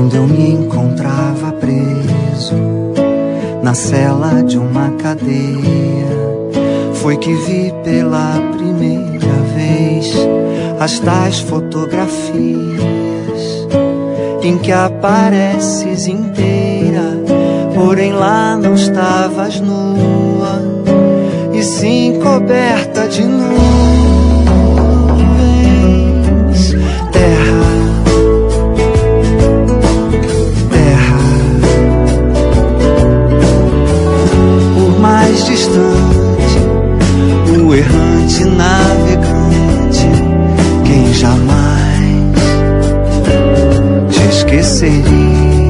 quando eu me encontrava preso na cela de uma cadeia, foi que vi pela primeira vez as tais fotografias em que apareces inteira, porém lá não estavas nua, e sim coberta de nuvens. Terra, terra, por mais distante, o errante navegante, quem jamais te esqueceria.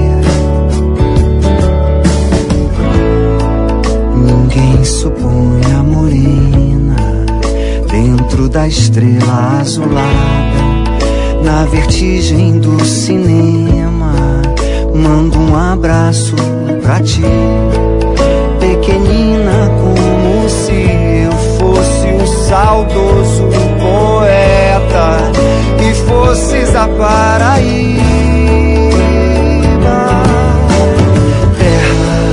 Ninguém supõe a morena dentro da estrela azulada, na vertigem do cinema. Mando um abraço pra ti, pequenina, como se eu fosse um saudoso poeta e fosses a Paraíba. Terra,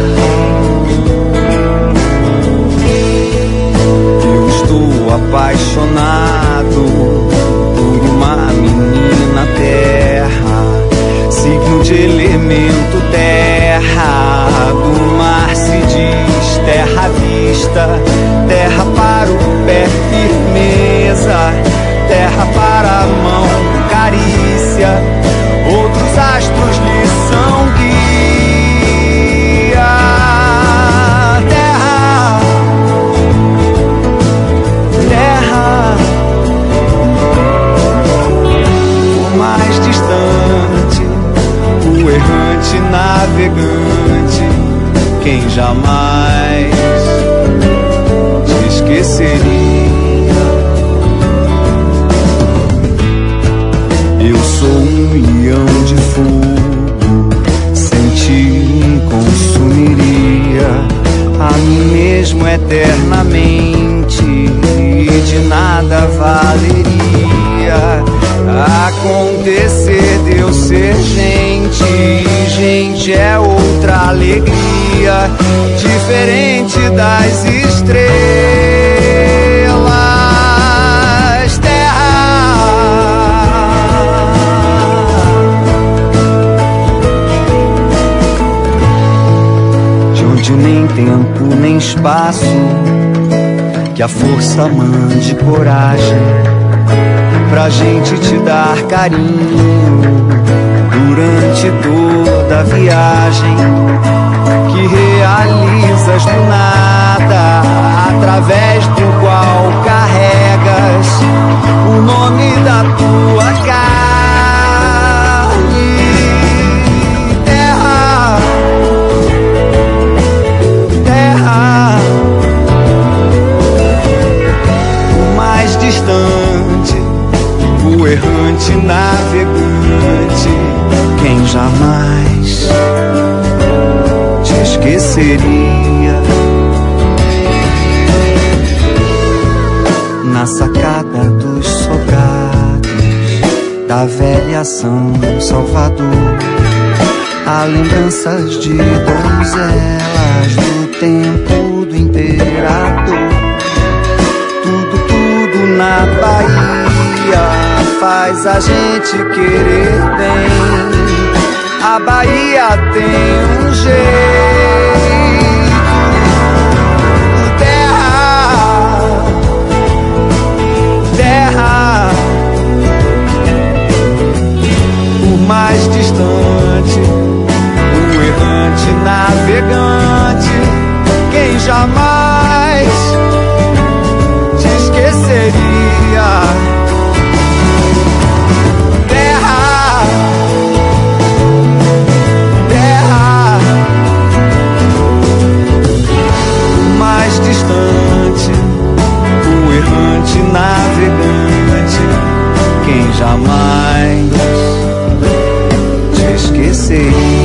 eu estou apaixonado por uma menina terra, signo de elemento terra, do mar se diz terra à vista, terra para o pé firmeza, terra para a mão carícia, outros astros lhe são guia. Terra, terra, por mais distante, o errante navegante, quem jamais te esqueceria. Eu sou um leão de fogo, sem ti consumiria a mim mesmo eternamente, e de nada valeria acontecer de eu ser gente. Gente é outra alegria, diferente das estrelas. Terra, de onde nem tempo nem espaço, que a força mande coragem pra gente te dar carinho durante toda a viagem que realizas do nada, através do qual carregas o nome da tua carne. Terra, terra, o mais distante, o errante navegante, quem jamais te esqueceria. Na sacada dos sobrados da velha São Salvador, há lembranças de donzelas do tempo do imperador. Tudo na Bahia faz a gente querer bem. A Bahia tem um jeito. Terra, terra, o mais distante, o errante navegante, quem jamais te esqueceria. Terra, terra, o mais distante, o errante navegante, quem jamais te esqueceria.